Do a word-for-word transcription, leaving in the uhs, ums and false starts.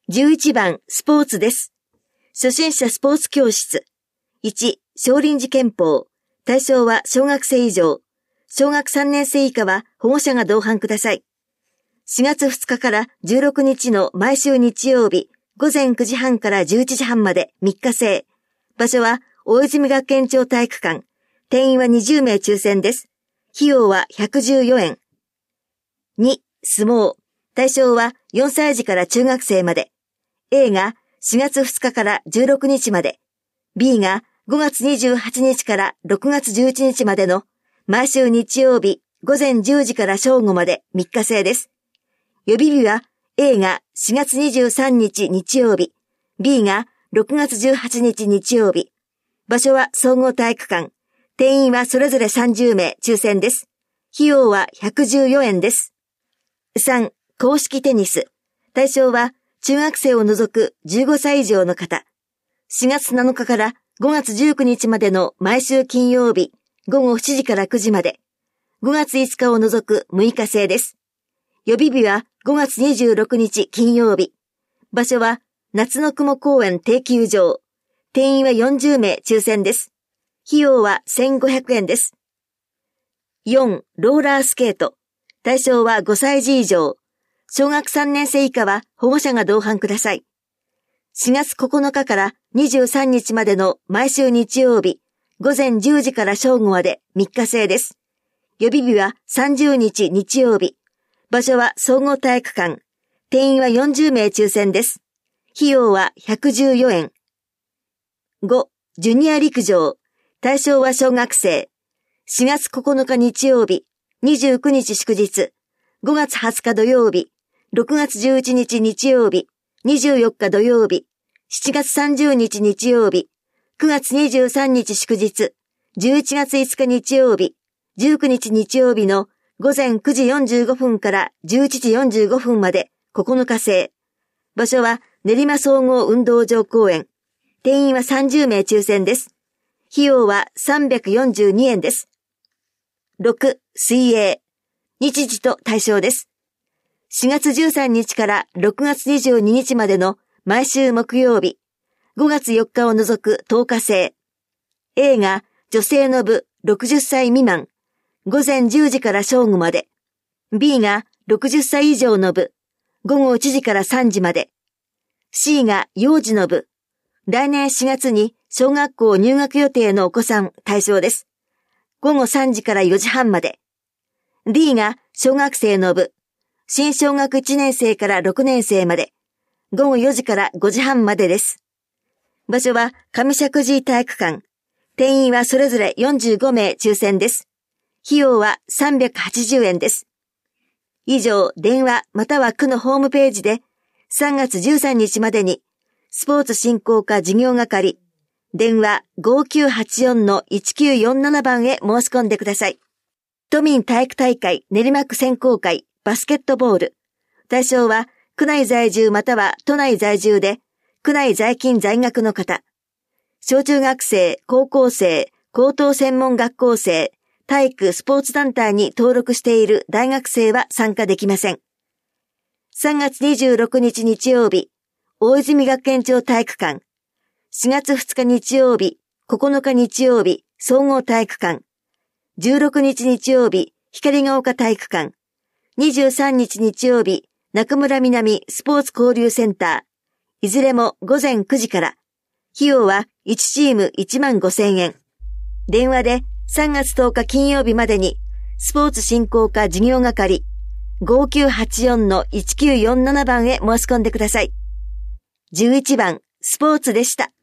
じゅういちばんスポーツです。初心者スポーツ教室。いち、少林寺拳法。対象は小学生以上。小学さんねん生以下は保護者が同伴ください。しがつふつかからじゅうろくにちの毎週日曜日、ごぜんくじはんからじゅういちじはんまでみっか制。場所は大泉学園町体育館。定員はにじゅうめい抽選です。費用はひゃくじゅうよえん。に、相撲。対象はよんさいじから中学生まで。A がしがつふつかからじゅうろくにちまで。B がごがつにじゅうはちにちからろくがつじゅういちにちまでの毎週日曜日ごぜんじゅうじから正午までみっか制です。予備日は A がしがつにじゅうさんにち日曜日、B がろくがつじゅうはちにち日曜日。場所は総合体育館。定員はそれぞれさんじゅうめい抽選です。費用はひゃくじゅうよえんです。さん、公式テニス。対象は中学生を除くじゅうごさい以上の方。しがつなのかからごがつじゅうくにちまでの毎週金曜日、ごごしちじからくじまで。ごがついつかを除くむいか制です。予備日はごがつにじゅうろくにち金曜日。場所は夏の雲公園定休場。定員はよんじゅうめい抽選です。費用はせんごひゃくえんです。よん、ローラースケート。対象はごさいじ以上。小学さんねん生以下は保護者が同伴ください。しがつここのかからにじゅうさんにちまでの毎週日曜日、ごぜんじゅうじから正午までみっか制です。予備日はさんじゅうにち日曜日。場所は総合体育館。定員はよんじゅうめい抽選です。費用はひゃくじゅうよえん。ご、ジュニア陸上。対象は小学生。しがつここのか日曜日、にじゅうくにち祝日、ごがつはつか土曜日、ろくがつじゅういちにち日曜日、にじゅうよっか土曜日、しちがつさんじゅうにち日曜日、くがつにじゅうさんにち祝日、じゅういちがついつか日曜日、じゅうくにち日曜日のごぜんくじよんじゅうごふんからじゅういちじよんじゅうごふんまでここのか制。場所は練馬総合運動場公園。定員はさんじゅうめい抽選です。費用はさんびゃくよんじゅうにえんです。ろく、水泳。日時と対象です。しがつじゅうさんにちからろくがつにじゅうににちまでの毎週木曜日、ごがつよっかを除くとおか制。A が女性の部ろくじゅっさい未満、ごぜんじゅうじから正午まで。B がろくじゅっさい以上の部、ごごいちじからさんじまで。C が幼児の部、来年しがつに小学校入学予定のお子さん対象です。ごごさんじからよじはんまで。D が小学生の部、新小学いちねん生からろくねん生まで。ごごよじからごじはんまでです。場所は上石神井体育館。定員はそれぞれよんじゅうごめい抽選です。費用はさんびゃくはちじゅうえんです。以上、電話または区のホームページでさんがつじゅうさんにちまでにスポーツ振興課事業係電話 ごきゅうはちよんのいちきゅうよんなな 番へ申し込んでください。都民体育大会練馬区選考会バスケットボール。対象は区内在住または都内在住で区内在勤在学の方。小中学生、高校生、高等専門学校生、体育スポーツ団体に登録している大学生は参加できません。さんがつにじゅうろくにち日曜日、大泉学園町体育館。しがつふつか日曜日、ここのか日曜日、総合体育館。じゅうろくにち日曜日、光が丘体育館。にじゅうさんにち日曜日、中村南スポーツ交流センター。いずれもごぜんくじから。費用はいちチームいちまんごせんえん。電話でさんがつとおか金曜日までに、スポーツ振興課事業係 ごきゅうはちよんのいちきゅうよんなな 番へ申し込んでください。じゅういちばん、スポーツでした。